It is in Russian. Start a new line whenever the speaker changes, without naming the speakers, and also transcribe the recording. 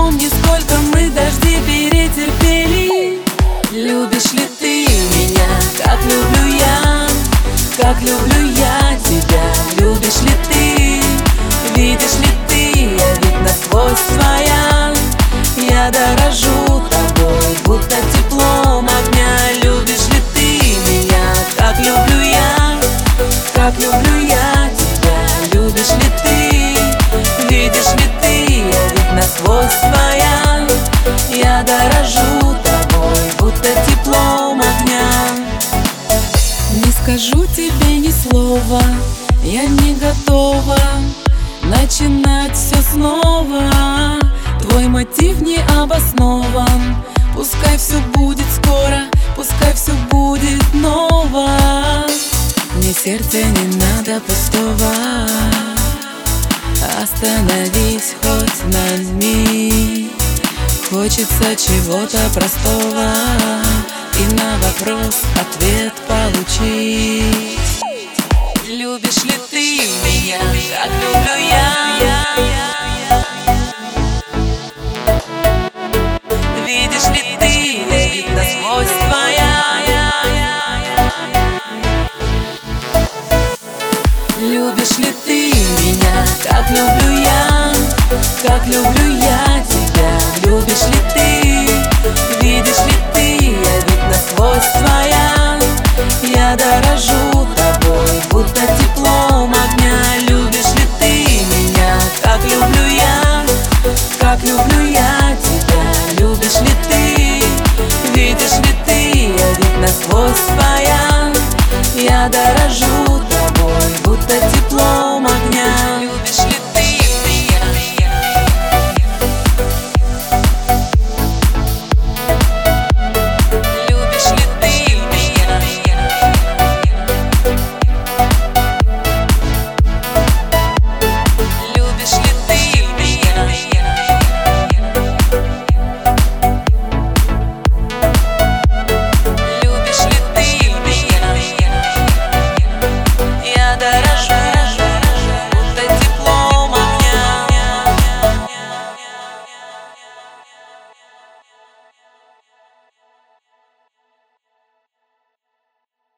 Вспомни, сколько мы дожди перетерпели. Любишь ли ты меня, как люблю я, как люблю я тебя? Любишь ли ты, видишь ли ты, я ведь насквозь твоя. Я дорожу тобой, будто теплом огня. Любишь ли ты меня, как люблю я, как люблю я тебя? Любишь ли ты, видишь ли ты, я ведь насквозь твоя. Я дорожу тобой, будто теплом огня. Не скажу тебе ни слова, я не готова начинать все снова. Твой мотив не обоснован. Пускай все будет скоро, пускай все будет ново. Мне сердце не надо пустого. Остановись хоть на миг. Хочется чего-то простого и на вопрос ответ получить. Любишь ли ты меня, как люблю я? Видишь ли ты, ведь насквозь твоя. Любишь ли ты меня, как люблю я, как люблю я тебя? Любишь ли ты, видишь ли ты, я ведь насквозь твоя. Я дорожу тобой, будто теплом огня. Любишь ли ты меня, как люблю я, как люблю я